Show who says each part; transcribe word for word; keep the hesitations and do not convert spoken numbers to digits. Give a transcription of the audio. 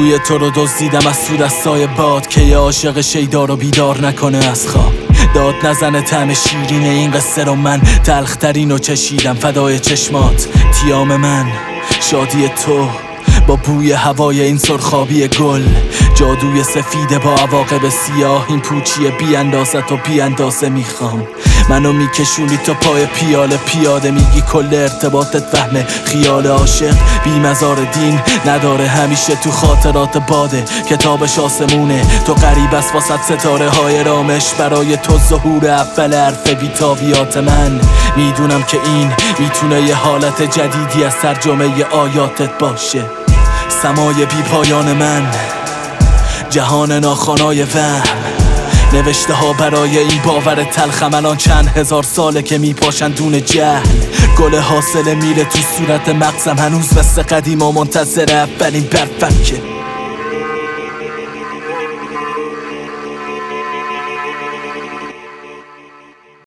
Speaker 1: بوی تو رو دزدیدم از تو دستای باد که یه عاشق شیدا رو بیدار نکنه از خواب. داد نزنه طعم شیرین این قصه رو من تلخترین رو چشیدم. فدای چشمات تیام من، شادی تو با بوی هوای این سرخابی گل. جادوی سفیده با عواقب سیاه، این پوچی بی اندازت و بی اندازه میخوام. منو میکشونی تا پای پیاله پیاده، میگی کل ارتباطت وهمه خیال. عاشق بی مزار دین نداره، همیشه تو خاطرات باده، کتابش آسمونه. تو قریب از واسط ستاره های رامش، برای تو ظهور اول حرف بیتابیات. من میدونم که این میتونه یه حالت جدیدی از ترجمه آیاتت باشه. سمای بی پایان من، جهان ناخوانای وهم، نوشته ها برای این باور تلخم. الان چند هزار ساله که میپاشن دون جهل. گل حاصله میره تو صورت مغزم، هنوز مثل قدیما منتظر اولین برفکه.